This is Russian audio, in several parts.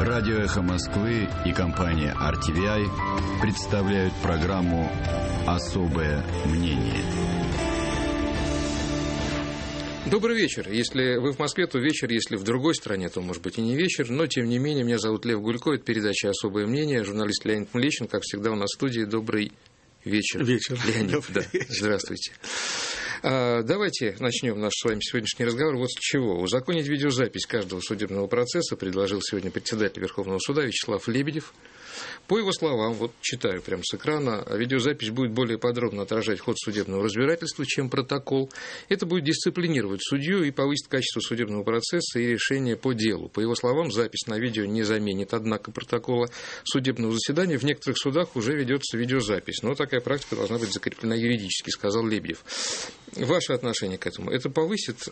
Радио «Эхо Москвы» и компания RTVI представляют программу «Особое мнение». Добрый вечер. Если вы в Москве, то вечер. Если в другой стране, то, может быть, и не вечер. Но, тем не менее, меня зовут Лев Гулько. Это передача «Особое мнение». Журналист Леонид Млечин, как всегда, у нас в студии. Добрый вечер. Леонид, да. Здравствуйте. Давайте начнем наш с вами сегодняшний разговор вот с чего. Узаконить видеозапись каждого судебного процесса предложил сегодня председатель Верховного суда Вячеслав Лебедев. По его словам, вот читаю прямо с экрана, видеозапись будет более подробно отражать ход судебного разбирательства, чем протокол. Это будет дисциплинировать судью и повысить качество судебного процесса и решения по делу. По его словам, запись на видео не заменит, однако, протокола судебного заседания. В некоторых судах уже ведется видеозапись, но такая практика должна быть закреплена юридически, сказал Лебедев. Ваше отношение к этому? Это повысит,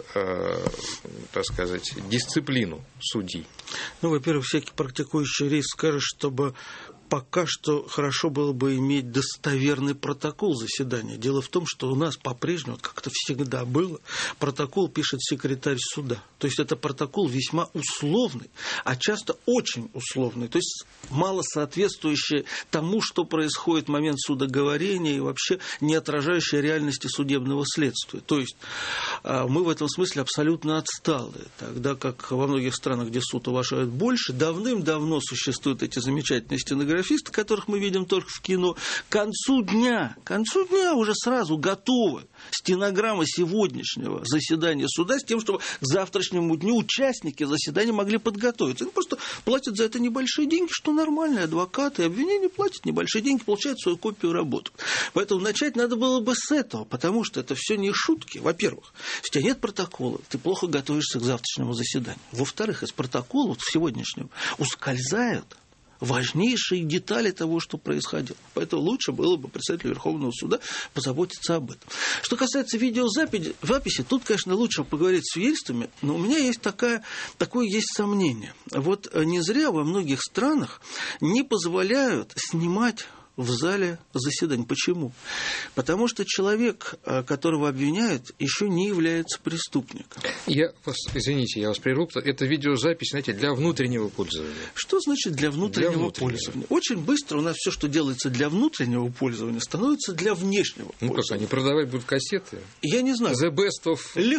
так сказать, дисциплину судей? Ну, во-первых, всякий практикующий юрист скажет, чтобы пока что хорошо было бы иметь достоверный протокол заседания. Дело в том, что у нас по-прежнему, как это всегда было, протокол пишет секретарь суда. То есть это протокол весьма условный, а часто очень условный. То есть мало соответствующий тому, что происходит в момент судоговорения и вообще не отражающий реальности судебного следствия. То есть мы в этом смысле абсолютно отсталые. Тогда как во многих странах, где суд уважают больше, давным-давно существуют эти замечательные стенографисты, которых мы видим только в кино. К концу дня уже сразу готовы стенограмма сегодняшнего заседания суда с тем, чтобы к завтрашнему дню участники заседания могли подготовиться. Они просто платят за это небольшие деньги, что нормально. Адвокаты и обвинения платят небольшие деньги, получают свою копию работы. Поэтому начать надо было бы с этого, потому что это все не шутки. Во-первых, если у тебя нет протокола, ты плохо готовишься к завтрашнему заседанию. Во-вторых, из протокола вот сегодняшнего ускользают важнейшие детали того, что происходило. Поэтому лучше было бы председателю Верховного суда позаботиться об этом. Что касается видеозаписи, тут, конечно, лучше поговорить с свидетельствами, но у меня есть такое есть сомнение. Вот не зря во многих странах не позволяют снимать в зале заседания. Почему? Потому что человек, которого обвиняют, еще не является преступником. Извините, я вас прерву. Это видеозапись, знаете, для внутреннего пользования. Что значит для внутреннего пользования? Очень быстро у нас все, что делается для внутреннего пользования, становится для внешнего пользования. Как, они продавать будут кассеты? Я не знаю. The best of...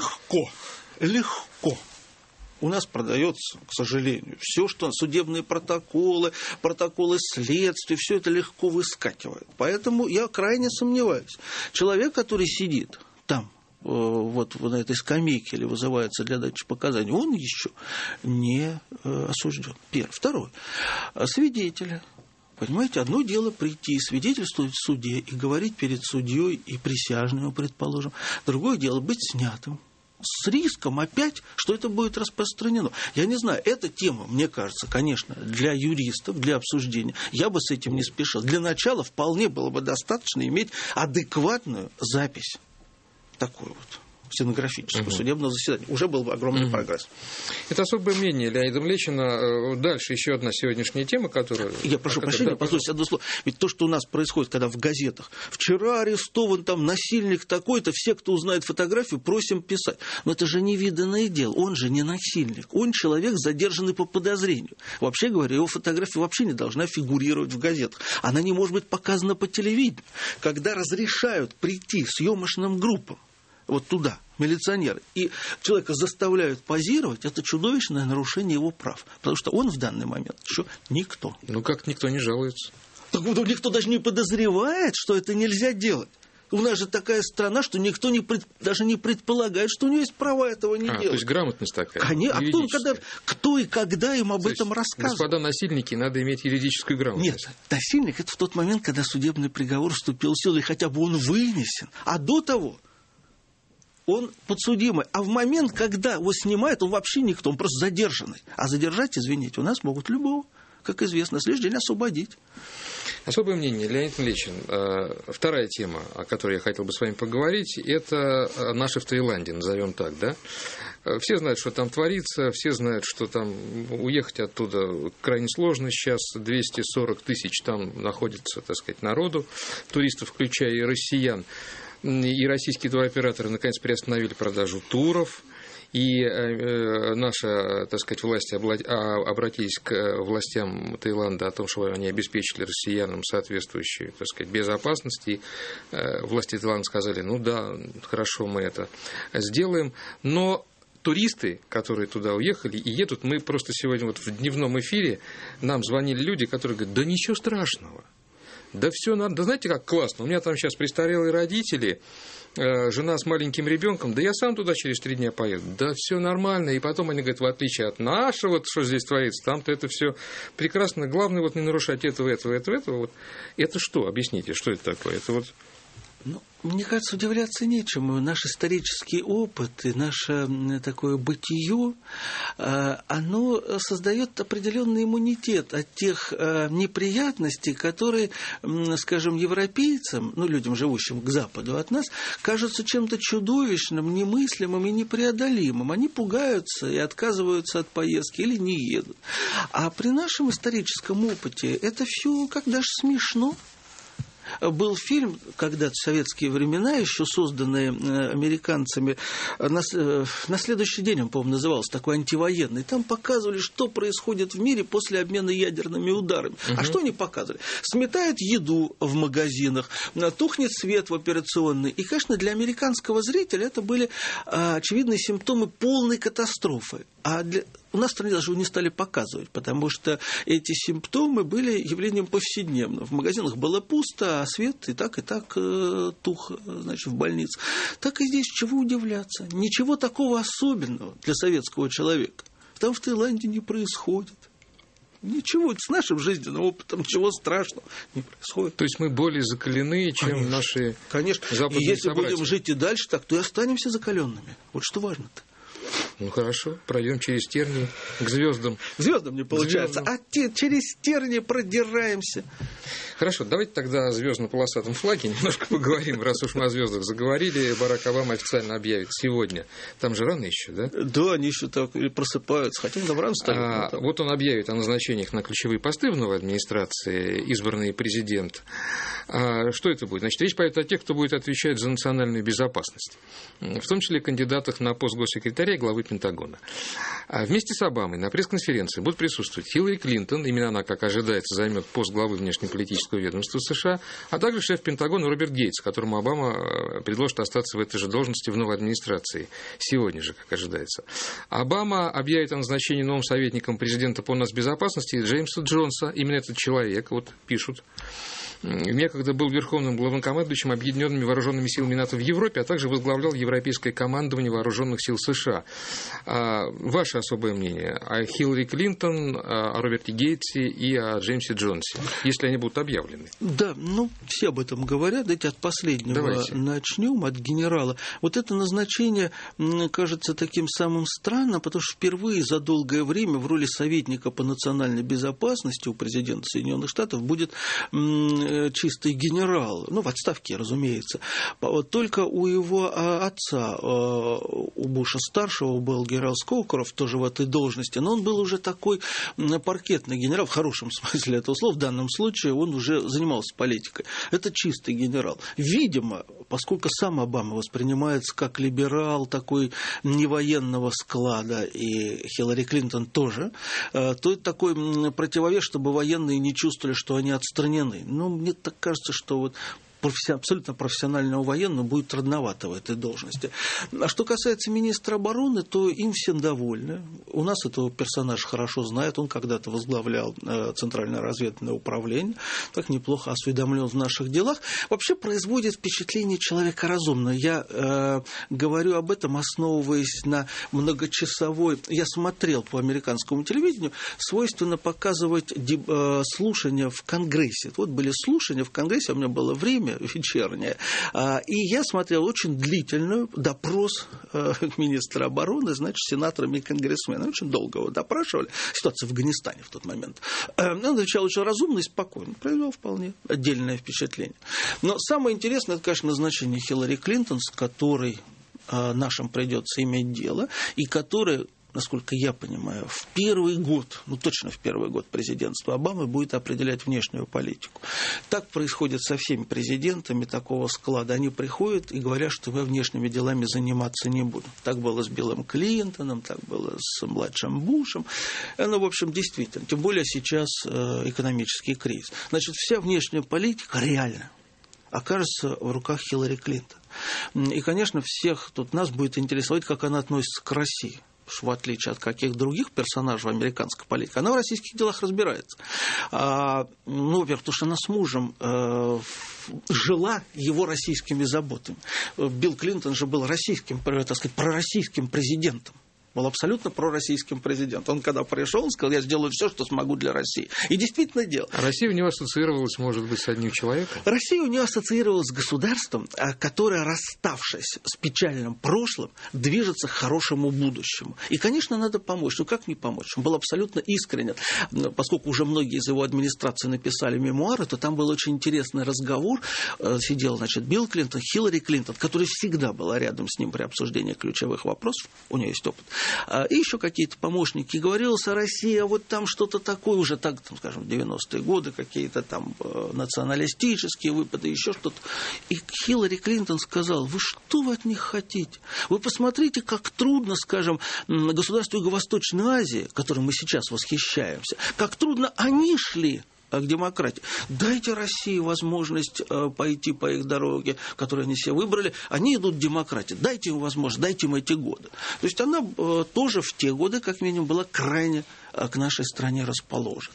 Легко. У нас продается, к сожалению, все, что судебные протоколы следствия, все это легко выскакивает. Поэтому я крайне сомневаюсь. Человек, который сидит там, вот на этой скамейке или вызывается для дачи показаний, он еще не осужден. Первое. Второе. Свидетели. Понимаете, одно дело прийти и свидетельствовать в суде и говорить перед судьей и присяжными, предположим. Другое дело быть снятым. С риском опять, что это будет распространено. Я не знаю, эта тема, мне кажется, конечно, для юристов, для обсуждения. Я бы с этим не спешил. Для начала вполне было бы достаточно иметь адекватную запись. Такую вот. Стенографического судебного заседания. Уже был бы огромный прогресс. Это особое мнение Леонида Млечина. Дальше еще одна сегодняшняя тема, которая... Я прошу прощения, послушайте одно слово. Ведь то, что у нас происходит, когда в газетах вчера арестован там насильник такой-то, все, кто узнает фотографию, просим писать. Но это же невиданное дело. Он же не насильник. Он человек, задержанный по подозрению. Вообще говоря, его фотография вообще не должна фигурировать в газетах. Она не может быть показана по телевидению. Когда разрешают прийти съемочным группам, вот туда, милиционеры, и человека заставляют позировать, это чудовищное нарушение его прав. Потому что он в данный момент еще никто. Ну, как никто не жалуется. Так никто даже не подозревает, что это нельзя делать. У нас же такая страна, что никто даже не предполагает, что у него есть права этого не делать. То есть грамотность такая. Конечно. А кто и когда им об этом рассказывает? Господа насильники, надо иметь юридическую грамотность. Нет, насильник – это в тот момент, когда судебный приговор вступил в силу, и хотя бы он вынесен. А до того он подсудимый. А в момент, когда его снимают, он вообще никто, он просто задержанный. А задержать, извините, у нас могут любого, как известно, следующий день освободить. Особое мнение, Леонид Млечин. Вторая тема, о которой я хотел бы с вами поговорить, это наши в Таиланде, назовем так, да? Все знают, что там творится, все знают, что там уехать оттуда крайне сложно сейчас. 240 тысяч там находится, так сказать, народу, туристов, включая и россиян. И российские туроператоры наконец приостановили продажу туров. и наши, так сказать, власти обратились к властям Таиланда о том, что они обеспечили россиянам соответствующую, так сказать, безопасность, и власти Таиланда сказали, ну да, хорошо, мы это сделаем, но туристы, которые туда уехали и едут, мы просто сегодня вот в дневном эфире, нам звонили люди, которые говорят, да ничего страшного, да все надо, да знаете, как классно, у меня там сейчас престарелые родители, жена с маленьким ребенком, да я сам туда через 3 дня поеду, да все нормально, и потом они говорят, в отличие от нашего, вот, что здесь творится, там-то это все прекрасно, главное вот не нарушать этого, вот. Это что, объясните, что это такое, это вот... Ну, мне кажется, удивляться нечему. Наш исторический опыт и наше такое бытие, оно создает определенный иммунитет от тех неприятностей, которые, скажем, европейцам, ну, людям, живущим к западу от нас, кажутся чем-то чудовищным, немыслимым и непреодолимым. Они пугаются и отказываются от поездки или не едут. А при нашем историческом опыте это все как даже смешно. Был фильм, когда-то в советские времена, еще созданный американцами, на следующий день, он, по-моему, назывался, такой антивоенный. Там показывали, что происходит в мире после обмена ядерными ударами. А что они показывали? Сметают еду в магазинах, тухнет свет в операционной. И, конечно, для американского зрителя это были очевидные симптомы полной катастрофы. А у нас в стране даже не стали показывать, потому что эти симптомы были явлением повседневным. В магазинах было пусто, а свет и так тух, значит, в больнице. Так и здесь чего удивляться? Ничего такого особенного для советского человека там в Таиланде не происходит. Ничего, с нашим жизненным опытом ничего страшного не происходит. То есть мы более закалены, чем наши западные и если собратья. Будем жить и дальше так, то и останемся закаленными. Вот что важно-то. Ну хорошо, пройдем через тернии к звездам. К звездам не получается, через тернии продираемся. Хорошо, давайте тогда о звездно-полосатом флаге немножко поговорим, раз уж мы о звездах заговорили. Барак Обама официально объявит сегодня. Там же рано еще, да? Да, они еще так просыпаются, хотя там рано встают. Вот он объявит о назначениях на ключевые посты в новой администрации, избранный президент. Что это будет? Значит, речь пойдет о тех, кто будет отвечать за национальную безопасность, в том числе кандидатах на пост госсекретаря и главы Пентагона. Вместе с Обамой на пресс-конференции будут присутствовать Хиллари Клинтон, именно она, как ожидается, займет пост главы внешнеполитического ведомства США, а также шеф Пентагона Роберт Гейтс, которому Обама предложит остаться в этой же должности в новой администрации сегодня же, как ожидается. Обама объявит о назначении новым советником президента по нацбезопасности Джеймса Джонса. Именно этот человек, вот пишут, некогда был верховным главнокомандующим Объединенными вооруженными силами НАТО в Европе, а также возглавлял Европейское командование вооруженных сил США. Ваше особое мнение о Хиллари Клинтон, о Роберте Гейтсе и о Джеймсе Джонсе, если они будут объявлены? Да, ну, все об этом говорят. Давайте от последнего начнем, от генерала. Вот это назначение кажется таким самым странным, потому что впервые за долгое время в роли советника по национальной безопасности у президента Соединенных Штатов будет чистый генерал, ну, в отставке, разумеется. Только у его отца, у Буша-старшего, был генерал Скоукоров, тоже в этой должности, но он был уже такой паркетный генерал, в хорошем смысле этого слова, в данном случае он уже занимался политикой. Это чистый генерал. Видимо, поскольку сам Обама воспринимается как либерал, такой невоенного склада, и Хиллари Клинтон тоже, то это такой противовес, чтобы военные не чувствовали, что они отстранены. Ну, мне так кажется, что вот абсолютно профессионального военного будет трудновато в этой должности. А что касается министра обороны, то им всем довольны. У нас этого персонажа хорошо знают. Он когда-то возглавлял Центральное разведывательное управление. Так неплохо осведомлен в наших делах. Вообще производит впечатление человека разумного. Я говорю об этом, основываясь на многочасовой... Я смотрел по американскому телевидению, свойственно показывать слушания в Конгрессе. Вот были слушания в Конгрессе, у меня было время вечерняя. И я смотрел очень длительный допрос министра обороны, значит, сенаторами и конгрессменами. Очень долго его допрашивали. Ситуация в Афганистане в тот момент. Он отвечал очень разумно и спокойно. Произвел вполне отдельное впечатление. Но самое интересное, это, конечно, назначение Хиллари Клинтон, с которой нашим придется иметь дело, и которая, насколько я понимаю, в первый год, точно в первый год президентства Обамы будет определять внешнюю политику. Так происходит со всеми президентами такого склада. Они приходят и говорят, что мы внешними делами заниматься не будем. Так было с Биллом Клинтоном, так было с младшим Бушем. В общем, действительно. Тем более сейчас экономический кризис. Значит, вся внешняя политика реально окажется в руках Хиллари Клинтон. И, конечно, всех тут нас будет интересовать, как она относится к России. В отличие от каких других персонажей американской политики, она в российских делах разбирается. Во-первых, потому что она с мужем жила его российскими заботами. Билл Клинтон же был российским, так сказать, пророссийским президентом. Был абсолютно пророссийским президентом. Он когда пришел, он сказал, я сделаю все, что смогу для России. И действительно делал. А Россия у него ассоциировалась, может быть, с одним человеком? Россия у него ассоциировалась с государством, которое, расставшись с печальным прошлым, движется к хорошему будущему. И, конечно, надо помочь. Как не помочь? Он был абсолютно искренен. Поскольку уже многие из его администрации написали мемуары, то там был очень интересный разговор. Сидел, Билл Клинтон, Хиллари Клинтон, которая всегда была рядом с ним при обсуждении ключевых вопросов. У нее есть опыт. И еще какие-то помощники. Говорилось о России, а вот там что-то такое уже, так, скажем, в 90-е годы, какие-то там националистические выпады, еще что-то. И Хиллари Клинтон сказал, что вы от них хотите? Вы посмотрите, как трудно, скажем, государству Юго-Восточной Азии, которым мы сейчас восхищаемся, как трудно они шли к демократии. Дайте России возможность пойти по их дороге, которую они себе выбрали. Они идут к демократии. Дайте им возможность, дайте им эти годы. То есть она тоже в те годы, как минимум, была крайне к нашей стране расположена.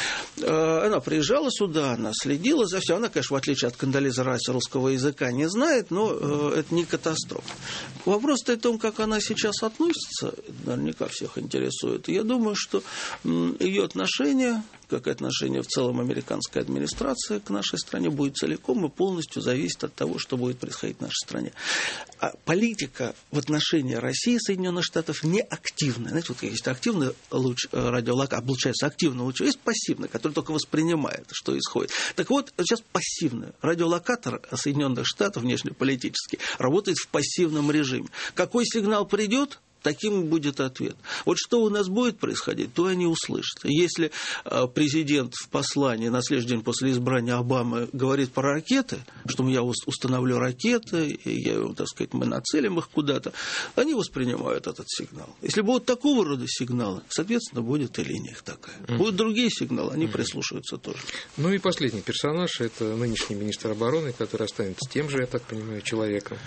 Она приезжала сюда, она следила за всем. Она, конечно, в отличие от Кондолизы Райс, русского языка не знает, но это не катастрофа. Вопрос-то в том, как она сейчас относится, наверняка всех интересует. Я думаю, что ее отношение, как и отношение в целом американской администрации к нашей стране, будет целиком и полностью зависеть от того, что будет происходить в нашей стране. А политика в отношении России и Соединенных Штатов не активная. Знаете, вот есть активный луч радиолокатор, облучается активный луч, есть пассивный, который только воспринимает, что исходит. Так вот, сейчас пассивный. Радиолокатор Соединенных Штатов, внешнеполитический, работает в пассивном режиме. Какой сигнал придет, таким будет ответ. Вот что у нас будет происходить, то они услышат. Если президент в послании на следующий день после избрания Обамы говорит про ракеты, что я установлю ракеты, мы нацелим их куда-то, они воспринимают этот сигнал. Если будут такого рода сигналы, соответственно, будет и линия их такая. Будут другие сигналы, они прислушаются тоже. И последний персонаж – это нынешний министр обороны, который останется тем же, я так понимаю, человеком.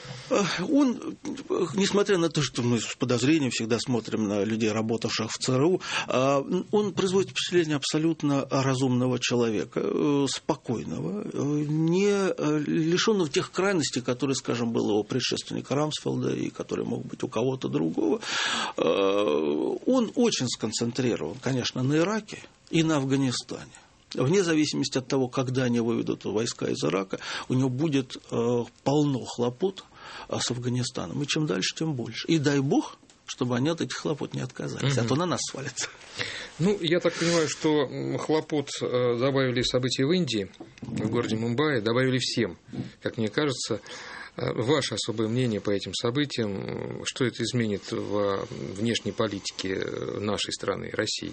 Он, несмотря на то, что мы с подозрением всегда смотрим на людей, работавших в ЦРУ, он производит впечатление абсолютно разумного человека, спокойного, не лишенного тех крайностей, которые, скажем, было у предшественника Рамсфелда и которые могут быть у кого-то другого. Он очень сконцентрирован, конечно, на Ираке и на Афганистане. Вне зависимости от того, когда они выведут войска из Ирака, у него будет полно хлопот с Афганистаном. И чем дальше, тем больше. И дай бог, чтобы они от этих хлопот не отказались, а то на нас свалится. Я так понимаю, что хлопот добавили события в Индии, в городе Мумбаи, добавили всем. Как мне кажется, ваше особое мнение по этим событиям, что это изменит в внешней политике нашей страны, России?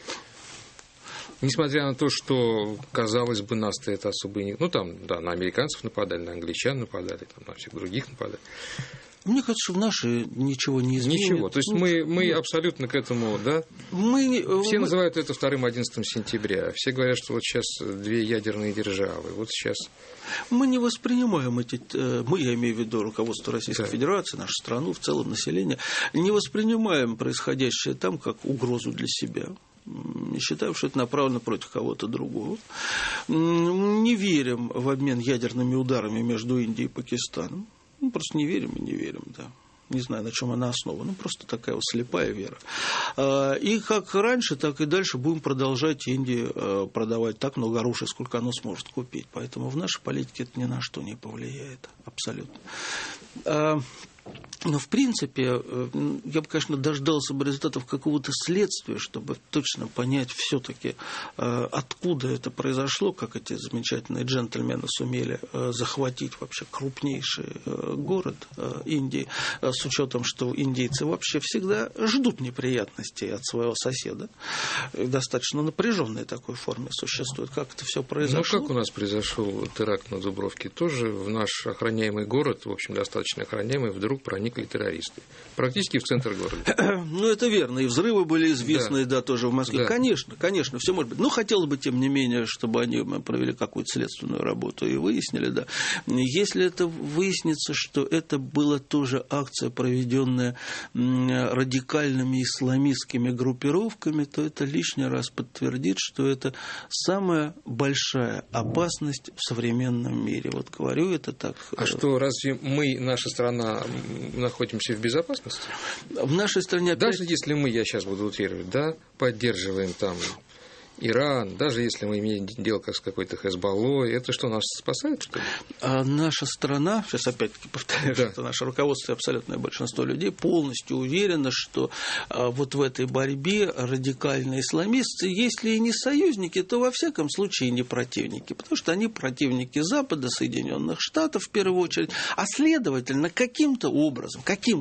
Несмотря на то, что, казалось бы, нас-то это особо не... на американцев нападали, на англичан нападали, на всех других нападали. Мне кажется, что в наши ничего не изменит. Ничего. То есть мы абсолютно к этому, да? Все называют это 2-11 сентября. Все говорят, что вот сейчас 2 ядерные державы. Вот сейчас... Мы не воспринимаем я имею в виду руководство Российской Федерации, нашу страну, в целом население, не воспринимаем происходящее там как угрозу для себя. Не считаем, что это направлено против кого-то другого. Не верим в обмен ядерными ударами между Индией и Пакистаном. Просто не верим и не верим, да. Не знаю, на чем она основана. Просто такая вот слепая вера. И как раньше, так и дальше будем продолжать Индии продавать так много оружия, сколько оно сможет купить. Поэтому в нашей политике это ни на что не повлияет. Абсолютно. Но, в принципе, я бы, конечно, дождался бы результатов какого-то следствия, чтобы точно понять все-таки, откуда это произошло, как эти замечательные джентльмены сумели захватить вообще крупнейший город Индии, с учетом, что индейцы вообще всегда ждут неприятностей от своего соседа. Достаточно напряженной такой форме существует. Как это все произошло? Ну, как у нас произошел теракт на Дубровке? Тоже в наш охраняемый город, в общем, достаточно охраняемый, вдруг проникли террористы. Практически в центр города. Ну, это верно. И взрывы были известны, да, тоже в Москве. Да. Конечно, все может быть. Но хотелось бы, тем не менее, чтобы они провели какую-то следственную работу и выяснили, да. Если это выяснится, что это была тоже акция, проведенная радикальными исламистскими группировками, то это лишний раз подтвердит, что это самая большая опасность в современном мире. Вот говорю это так. А что, разве мы, наша страна, находимся в безопасности? В нашей стране опять... Даже если мы, я сейчас буду утрировать, да, поддерживаем там Иран, даже если мы имеем дело с какой-то Хезболлой, это что, нас спасает, что ли? А наша страна, сейчас опять-таки повторяю, да. что наше руководство и абсолютное большинство людей полностью уверено, что вот в этой борьбе радикальные исламисты, если и не союзники, то во всяком случае не противники, потому что они противники Запада, Соединенных Штатов в первую очередь, а следовательно каким-то образом,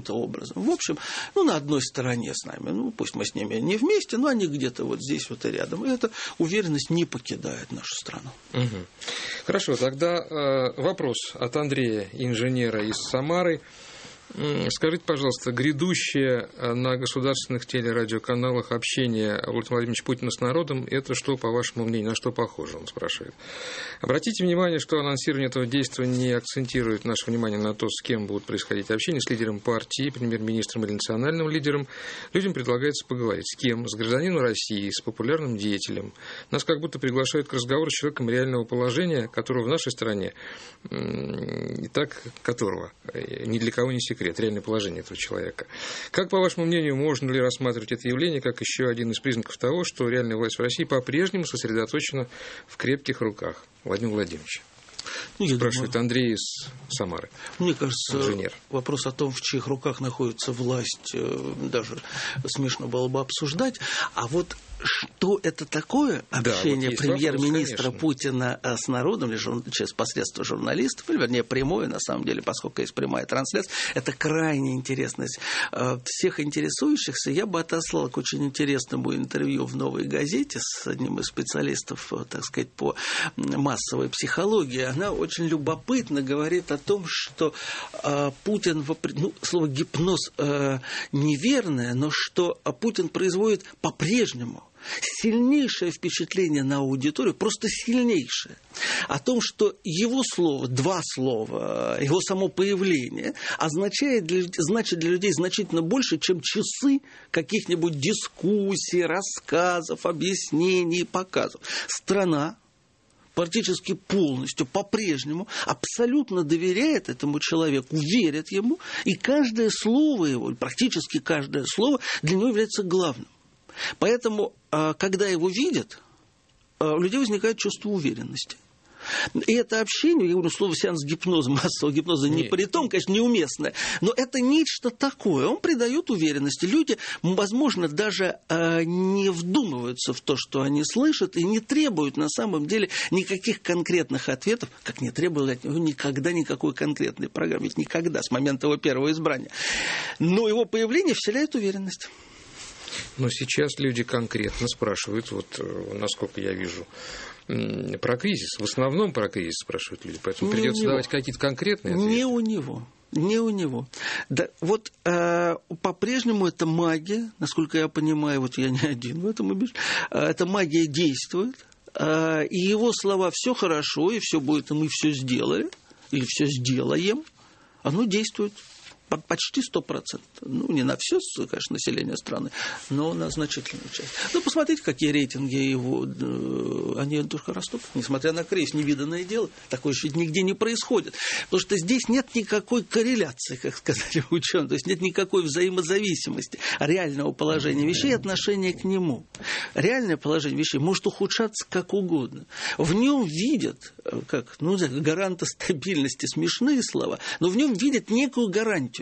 в общем, ну на одной стороне с нами, ну пусть мы с ними не вместе, но они где-то вот здесь вот и рядом. И эта уверенность не покидает нашу страну. Угу. Хорошо, тогда вопрос от Андрея, инженера из Самары. Скажите, пожалуйста, грядущее на государственных телерадиоканалах общение Владимира Владимировича Путина с народом, это что, по вашему мнению, на что похоже, он спрашивает. Обратите внимание, что анонсирование этого действия не акцентирует наше внимание на то, с кем будут происходить общения, с лидером партии, премьер-министром или национальным лидером. Людям предлагается поговорить с кем? С гражданином России, с популярным деятелем. Нас как будто приглашают к разговору с человеком реального положения, которого в нашей стране, и так которого ни для кого не секрет. Реальное положение этого человека. Как, по вашему мнению, можно ли рассматривать это явление как еще один из признаков того, что реальная власть в России по-прежнему сосредоточена в крепких руках Владимира Владимировича? Спрашивает Андрей из Самары. Мне кажется, инженер. Вопрос о том, в чьих руках находится власть, даже смешно было бы обсуждать. А вот что это такое общение премьер-министра Путина с народом, или через посредство журналистов, или, вернее, прямое, на самом деле, поскольку есть прямая трансляция, это крайне интересно. Всех интересующихся я бы отослал к очень интересному интервью в «Новой газете» с одним из специалистов, так сказать, по массовой психологии. Она очень любопытно говорит о том, что Путин, слово гипноз неверное, но что Путин производит по-прежнему сильнейшее впечатление на аудиторию, просто сильнейшее, о том, что его слово, два слова, его само появление значит для людей значительно больше, чем часы каких-нибудь дискуссий, рассказов, объяснений, показов. Страна практически полностью, по-прежнему, абсолютно доверяет этому человеку, верит ему, и каждое слово его, практически каждое слово для него является главным. Поэтому, когда его видят, у людей возникает чувство уверенности. И это общение, я говорю, слово сеанс гипноза, массового гипноза, не при том, конечно, неуместное, но это нечто такое, он придает уверенности. Люди, возможно, даже не вдумываются в то, что они слышат, и не требуют на самом деле никаких конкретных ответов, как не требовали от него никогда никакой конкретной программы, ведь никогда, с момента его первого избрания. Но его появление вселяет уверенность. Но сейчас люди конкретно спрашивают, вот насколько я вижу, про кризис. В основном про кризис спрашивают люди, поэтому придется давать какие-то конкретные ответы. Не у него. Да, вот по-прежнему это магия, насколько я понимаю, вот я не один в этом убежден, эта магия действует, и его слова «все хорошо», и «все будет, и мы все сделали», или «все сделаем», оно действует. Почти 100%. Ну, не на все, конечно, население страны, но на значительную часть. Ну, посмотрите, какие рейтинги его, они только растут, несмотря на кризис, невиданное дело. Такое еще нигде не происходит. Потому что здесь нет никакой корреляции, как сказали ученые, то есть нет никакой взаимозависимости реального положения вещей и отношения к нему. Реальное положение вещей может ухудшаться как угодно. В нем видят, как, гаранта стабильности, смешные слова, но в нем видят некую гарантию.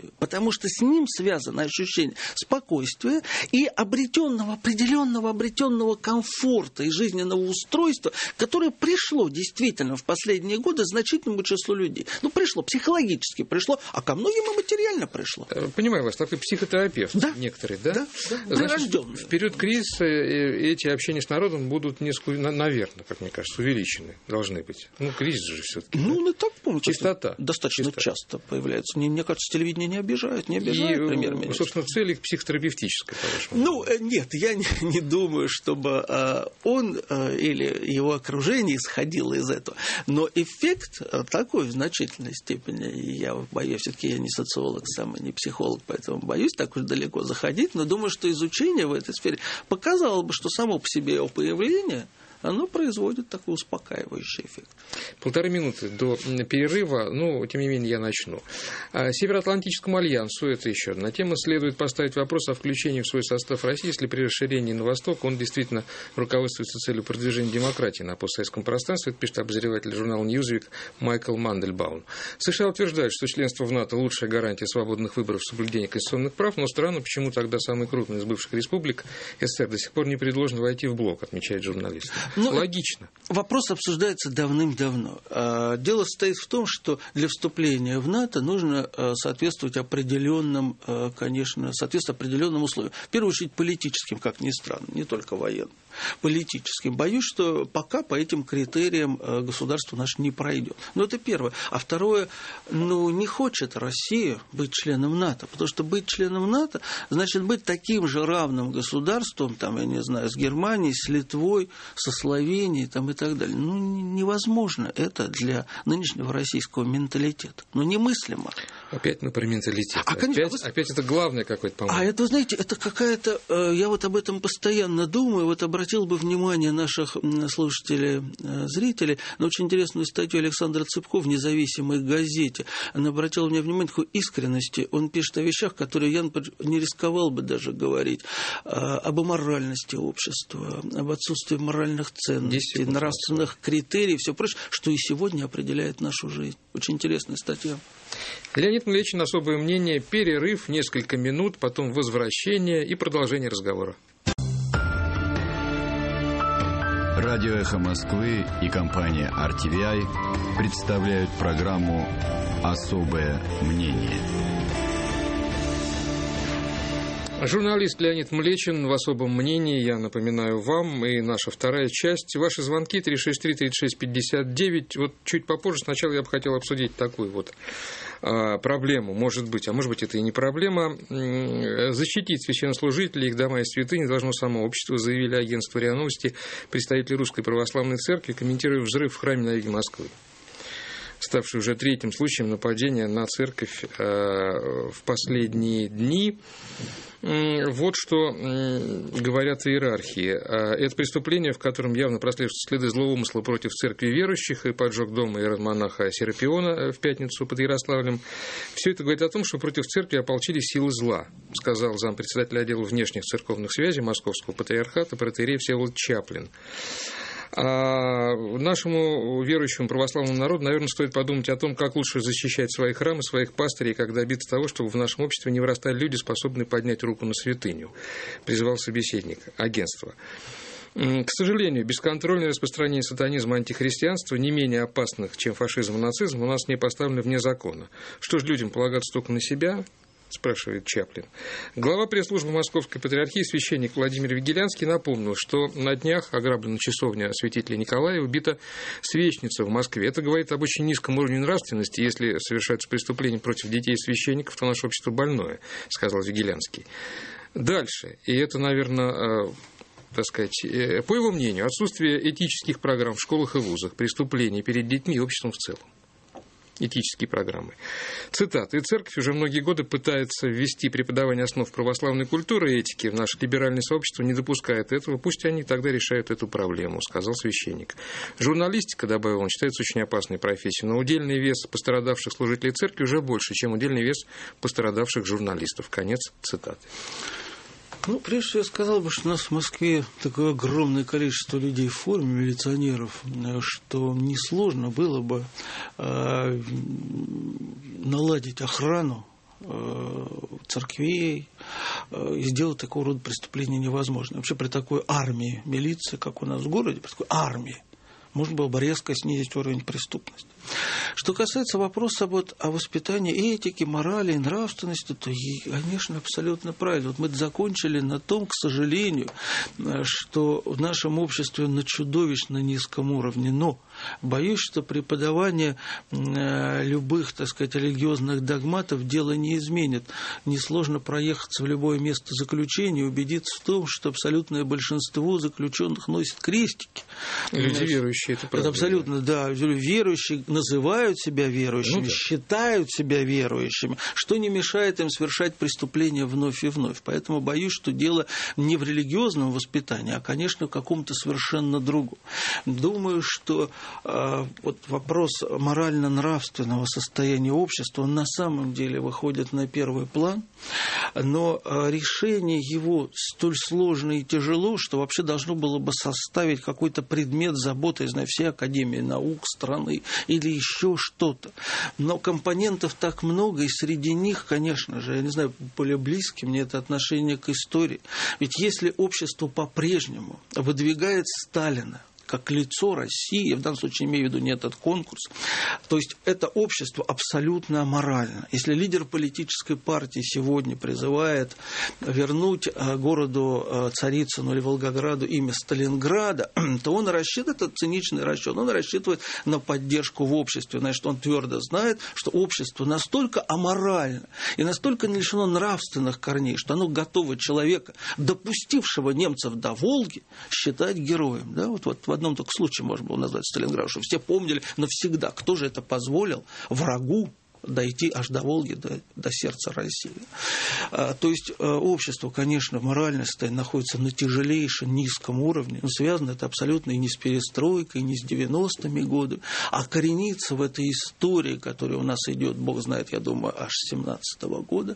репрессию, потому что с ним связано ощущение спокойствия и определенного комфорта и жизненного устройства, которое пришло действительно в последние годы значительному числу людей. Ну, пришло, психологически пришло, а ко многим и материально пришло. Понимаю вас, такой психотерапевт некоторые, да? Да. Значит, в период кризиса эти общения с народом будут несколько, наверное, как мне кажется, увеличены, должны быть. Ну, кризис же все-таки. Ну, да? Так помню. Чистота. Достаточно часто появляется. Мне кажется, телевидение не обижает премьер-министра. Собственно, цель их психотерапевтическая, по-вашему. Ну, нет, я не думаю, чтобы он или его окружение исходило из этого. Но эффект такой в значительной степени. Я боюсь, все-таки я не социолог сам, не психолог, поэтому боюсь так уж далеко заходить, но думаю, что изучение в этой сфере показало бы, что само по себе его появление, оно производит такой успокаивающий эффект. 1,5 минуты до перерыва, но, тем не менее, я начну. Североатлантическому альянсу, это еще одна тема, следует поставить вопрос о включении в свой состав России, если при расширении на восток он действительно руководствуется целью продвижения демократии на постсоветском пространстве. Это пишет обозреватель журнала «Ньюзвик» Майкл Мандельбаум. США утверждают, что членство в НАТО – лучшая гарантия свободных выборов и соблюдения конституционных прав, но странно, почему тогда самый крупный из бывших республик СССР до сих пор не предложен войти в блок, отмечает журналист. Логично. Вопрос обсуждается давным-давно. Дело состоит в том, что для вступления в НАТО нужно соответствовать определенным условиям. В первую очередь политическим, как ни странно, не только военным. Политическим. Боюсь, что пока по этим критериям государство наше не пройдет. Но это первое. А второе, не хочет Россия быть членом НАТО, потому что быть членом НАТО значит быть таким же равным государством, с Германией, с Литвой, со Словенией и так далее. Невозможно это для нынешнего российского менталитета. Немыслимо. Опять мы про менталитет. Опять это главное какое-то, по-моему. А это, знаете, это какая-то... Я об этом постоянно думаю. Обратил бы внимание наших слушателей, зрителей на очень интересную статью Александра Цыпко в «Независимой газете». Она обратила мне внимание такой искренности. Он пишет о вещах, которые я, например, не рисковал бы даже говорить. Об аморальности общества, об отсутствии моральных ценностей, нравственных критерий, все прочее, что и сегодня определяет нашу жизнь. Очень интересная статья. Леонид Млечин, особое мнение, перерыв, несколько минут, потом возвращение и продолжение разговора. Радио «Эхо Москвы» и компания RTVI представляют программу «Особое мнение». Журналист Леонид Млечин в особом мнении, я напоминаю вам, и наша вторая часть. Ваши звонки 363-36-59. Вот чуть попозже сначала я бы хотел обсудить такую проблему, может быть, это и не проблема. Защитить священнослужителей, их дома и святыни должно само общество, заявили агентство РИА Новости представители Русской Православной Церкви, комментируя взрыв в храме на юге Москвы, ставший уже третьим случаем нападения на церковь в последние дни. Вот что говорят иерархи. Это преступление, в котором явно прослеживаются следы злого умысла против церкви верующих и поджог дома иеромонаха Серапиона в пятницу под Ярославлем. Все это говорит о том, что против церкви ополчились силы зла, сказал зампредседателя отдела внешних церковных связей Московского патриархата протоиерей Всеволод Чаплин. А нашему верующему православному народу, наверное, стоит подумать о том, как лучше защищать свои храмы, своих пастырей, как добиться того, чтобы в нашем обществе не вырастали люди, способные поднять руку на святыню, призывал собеседник агентства. К сожалению, бесконтрольное распространение сатанизма и антихристианства, не менее опасных, чем фашизм и нацизм, у нас не поставлено вне закона. Что же людям полагаться только на себя? Спрашивает Чаплин. Глава пресс-службы Московской Патриархии, священник Владимир Вигелянский, напомнил, что на днях ограблена часовня святителя Николая и убита свечница в Москве. Это говорит об очень низком уровне нравственности. Если совершаются преступления против детей и священников, то наше общество больное, сказал Вигелянский. Дальше, и это, наверное, по его мнению, отсутствие этических программ в школах и вузах, преступлений перед детьми и обществом в целом. Этические программы. Цитата. «И церковь уже многие годы пытается ввести преподавание основ православной культуры и этики в наше либеральное сообщество, не допускает этого. Пусть они тогда решают эту проблему», сказал священник. Журналистика, добавил он, считается очень опасной профессией, но удельный вес пострадавших служителей церкви уже больше, чем удельный вес пострадавших журналистов. Конец цитаты. Прежде всего, я сказал бы, что у нас в Москве такое огромное количество людей в форме, милиционеров, что несложно было бы наладить охрану церквей, и сделать такого рода преступления невозможно. Вообще при такой армии милиции, как у нас в городе, при такой армии, можно было бы резко снизить уровень преступности. Что касается вопроса о воспитании этики, морали и нравственности, то, конечно, абсолютно правильно. Вот мы закончили на том, к сожалению, что в нашем обществе на чудовищно низком уровне. Но боюсь, что преподавание любых, так сказать, религиозных догматов дело не изменит. Несложно проехаться в любое место заключения и убедиться в том, что абсолютное большинство заключенных носит крестики. Люди верующие, это правда. Это абсолютно, да. Верующие называют себя верующими, считают себя верующими, что не мешает им совершать преступления вновь и вновь. Поэтому боюсь, что дело не в религиозном воспитании, а, конечно, в каком-то совершенно другом. Думаю, что вот вопрос морально-нравственного состояния общества, он на самом деле выходит на первый план, но решение его столь сложно и тяжело, что вообще должно было бы составить какой-то предмет заботы, я знаю, всей Академии наук страны или еще что-то. Но компонентов так много, и среди них, конечно же, я не знаю, более близким мне это отношение к истории. Ведь если общество по-прежнему выдвигает Сталина как лицо России, я в данном случае имею в виду не этот конкурс, то есть это общество абсолютно аморально. Если лидер политической партии сегодня призывает вернуть городу Царицыну или Волгограду имя Сталинграда, то он рассчитывает, это циничный расчет, он рассчитывает на поддержку в обществе. Значит, он твердо знает, что общество настолько аморально и настолько не лишено нравственных корней, что оно готово человека, допустившего немцев до Волги, считать героем. Да? Вот в одном только случае можно было назвать Сталинград, чтобы все помнили навсегда, кто же это позволил врагу дойти аж до Волги, до сердца России. То есть общество, конечно, в моральном состоянии находится на тяжелейшем, низком уровне, но связано это абсолютно и не с перестройкой, и не с 90-ми годами, а коренится в этой истории, которая у нас идет, Бог знает, я думаю, аж с 17-го года.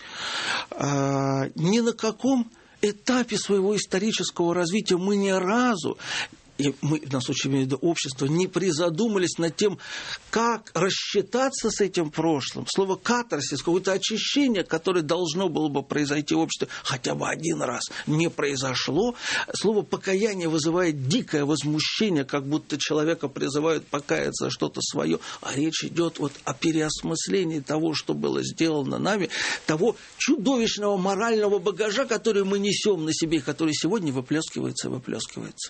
Ни на каком этапе своего исторического развития мы ни разу, и мы, в данном случае, имею в виду общество, не призадумались над тем, как рассчитаться с этим прошлым. Слово «катарсис», какое-то очищение, которое должно было бы произойти в обществе хотя бы один раз, не произошло. Слово «покаяние» вызывает дикое возмущение, как будто человека призывают покаяться за что-то свое. А речь идет вот о переосмыслении того, что было сделано нами, того чудовищного морального багажа, который мы несем на себе, и который сегодня выплескивается и выплескивается.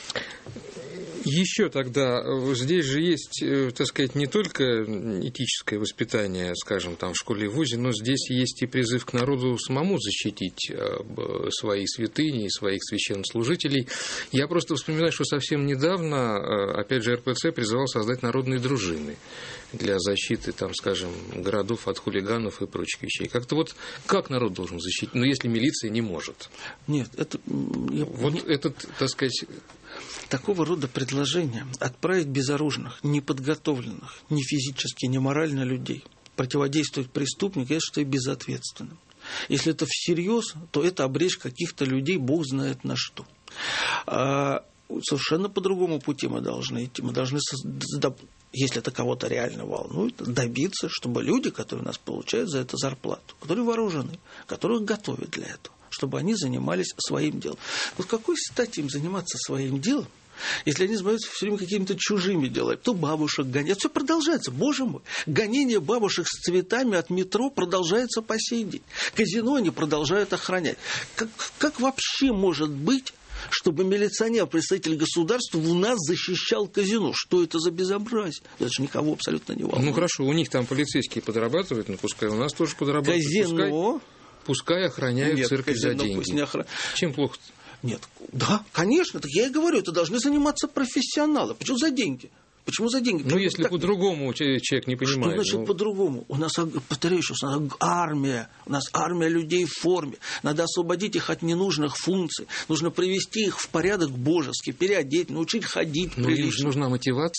Еще тогда, здесь же есть, так сказать, не только этическое воспитание, скажем, там в школе и вузе, но здесь есть и призыв к народу самому защитить свои святыни и своих священнослужителей. Я просто вспоминаю, что совсем недавно, опять же, РПЦ призывал создать народные дружины для защиты, там, скажем, городов от хулиганов и прочих вещей. Как-то вот как народ должен защитить, ну, если милиция не может? Нет, это... этот, так сказать... Такого рода предложения отправить безоружных, неподготовленных, ни физически, ни морально людей, противодействовать преступнику, я считаю безответственным. Если это всерьез, то это обречь каких-то людей, Бог знает на что. Совершенно по другому пути мы должны идти. Мы должны, если это кого-то реально волнует, добиться, чтобы люди, которые у нас получают за это зарплату, которые вооружены, которых готовят для этого, чтобы они занимались своим делом. Вот какой стати им заниматься своим делом, если они занимаются все время какими-то чужими делами? То бабушек гонят. Это все продолжается, боже мой. Гонение бабушек с цветами от метро продолжается по сей день. Казино они продолжают охранять. Как вообще может быть, чтобы милиционер, представитель государства, у нас защищал казино? Что это за безобразие? Это же никого абсолютно не волнует. Ну хорошо, у них там полицейские подрабатывают, но пускай у нас тоже подрабатывают. Казино... Пускай охраняют церковь за деньги. Чем плохо-то? Нет, да, конечно, так я и говорю, это должны заниматься профессионалы. Почему за деньги? Почему за деньги? Ну, если так... по-другому человек не понимает. Что значит по-другому? У нас, повторяю еще, армия. У нас армия людей в форме. Надо освободить их от ненужных функций. Нужно привести их в порядок божеский, переодеть, научить ходить. Но им же нужна мотивация.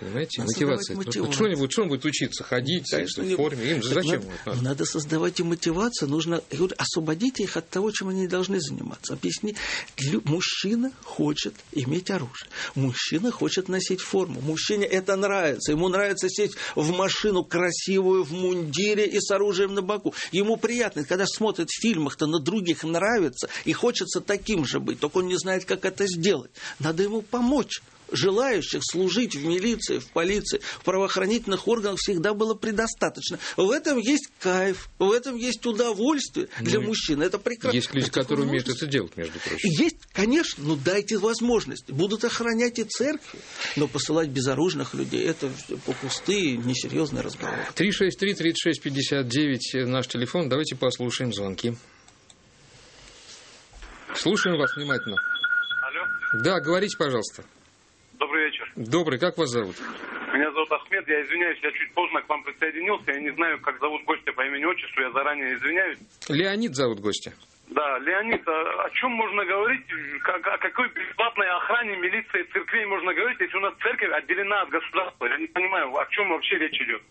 понимаете? Мотивация. Что он будет учиться, ходить, конечно, в форме? Им зачем? Надо создавать и мотивацию. Нужно освободить их от того, чем они не должны заниматься. Объясни. Мужчина хочет иметь оружие. Мужчина хочет носить форму. Мужчине это нравится. Ему нравится сесть в машину красивую, в мундире и с оружием на боку. Ему приятно. Когда смотрит в фильмах-то на других нравится и хочется таким же быть. Только он не знает, как это сделать. Надо ему помочь. Желающих служить в милиции, в полиции, в правоохранительных органах всегда было предостаточно. В этом есть кайф, в этом есть удовольствие для мужчин. Это прекрасно. Есть люди, которые умеют это делать, между прочим. Есть, конечно, но дайте возможность. Будут охранять и церкви, но посылать безоружных людей – это пустые, несерьезные разговоры. 363-36-59 наш телефон. Давайте послушаем звонки. Слушаем вас внимательно. Алло. Да, говорите, пожалуйста. Добрый вечер. Добрый, как вас зовут? Меня зовут Ахмед, я извиняюсь, я чуть поздно к вам присоединился, я не знаю, как зовут гостя по имени-отчеству, я заранее извиняюсь. Леонид зовут гостя. Да, Леонид, о чем можно говорить, о какой бесплатной охране милиции церквей можно говорить, если у нас церковь отделена от государства? Я не понимаю, о чем вообще речь идет.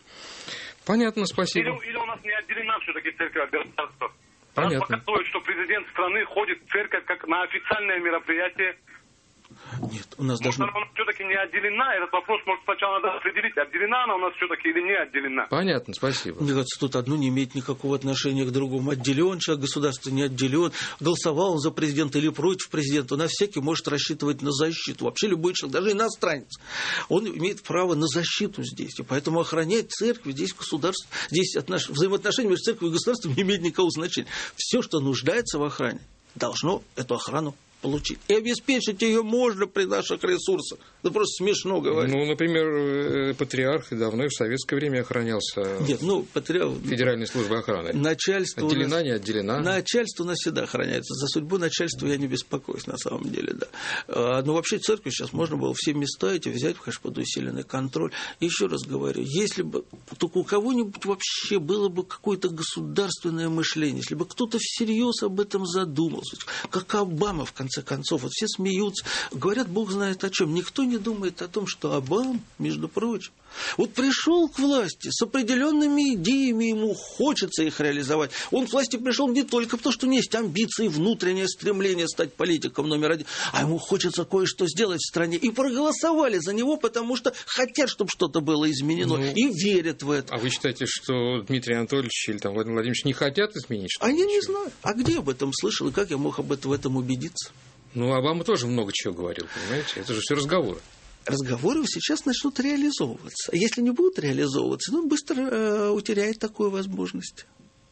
Понятно, спасибо. Или у нас не отделена все-таки церковь от государства? Понятно. Нас показывают, что президент страны ходит в церковь как на официальное мероприятие. Нет, у нас должно... Может, она все-таки не отделена? Этот вопрос, может, сначала надо определить, отделена она у нас все-таки или не отделена. Понятно, спасибо. Мне кажется, тут одно не имеет никакого отношения к другому. Отделен человек, государство не отделен. Голосовал он за президента или против президента. У нас всякий может рассчитывать на защиту. Вообще любой человек, даже иностранец, он имеет право на защиту здесь. И поэтому охранять церковь здесь государство, здесь взаимоотношения между церковью и государством не имеет никакого значения. Все, что нуждается в охране, должно эту охрану получить. И обеспечить ее можно при наших ресурсах. Это просто смешно говорить. Ну, например, патриарх давно и в советское время охранялся. Нет, патриарх... Федеральной службой охраны. Начальство отделена, нас... не отделена? Начальство у нас всегда охраняется. За судьбу начальства я не беспокоюсь, на самом деле, да. Но вообще церковь сейчас можно было все места эти взять, конечно, под усиленный контроль. Еще раз говорю, если бы только у кого-нибудь вообще было бы какое-то государственное мышление, если бы кто-то всерьез об этом задумался, как Обама, в конце концов, вот все смеются, говорят, Бог знает о чем. Никто не думает о том, что Обама, между прочим, вот пришел к власти с определенными идеями, ему хочется их реализовать. Он к власти пришел не только потому, что у него есть амбиции, внутреннее стремление стать политиком номер один, а ему хочется кое-что сделать в стране. И проголосовали за него, потому что хотят, чтобы что-то было изменено, и верят в это. А вы считаете, что Дмитрий Анатольевич или Владимир Владимирович не хотят изменить что-то? А я не знаю. А где об этом слышал, и как я мог в этом убедиться? Обама тоже много чего говорил, понимаете? Это же все разговоры. Разговоры сейчас начнут реализовываться. А если не будут реализовываться, он быстро утеряет такую возможность.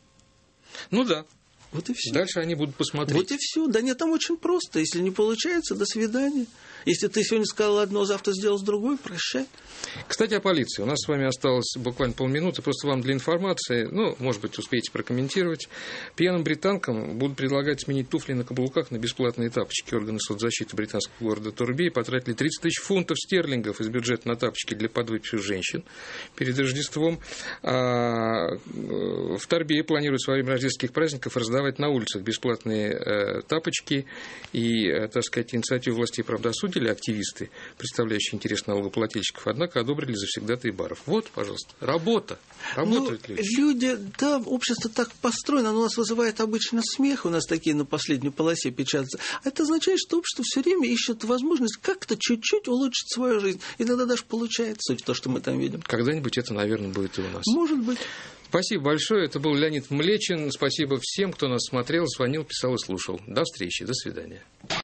Да. Вот и все. Дальше они будут посмотреть. Вот и все. Да нет, там очень просто. Если не получается, до свидания. Если ты сегодня сказал одно, завтра сделал другое, прощай. Кстати, о полиции. У нас с вами осталось буквально полминуты. Просто вам для информации, может быть, успеете прокомментировать. Пьяным британкам будут предлагать сменить туфли на каблуках на бесплатные тапочки. Органы соцзащиты британского города Торби потратили 30 тысяч фунтов стерлингов из бюджета на тапочки для подвыпивших женщин перед Рождеством. В Торби планируют во время рождественских праздников раздавать на улицах бесплатные тапочки. И, инициативу властей правосудия активисты, представляющие интерес налогоплательщиков, однако одобрили завсегдатаи баров. Вот, пожалуйста, работа. Работают люди. Да, общество так построено, оно у нас вызывает обычно смех, у нас такие на последней полосе печатаются. Это означает, что общество все время ищет возможность как-то чуть-чуть улучшить свою жизнь. Иногда даже получается то, что мы там видим. Когда-нибудь это, наверное, будет и у нас. Может быть. Спасибо большое. Это был Леонид Млечин. Спасибо всем, кто нас смотрел, звонил, писал и слушал. До встречи. До свидания.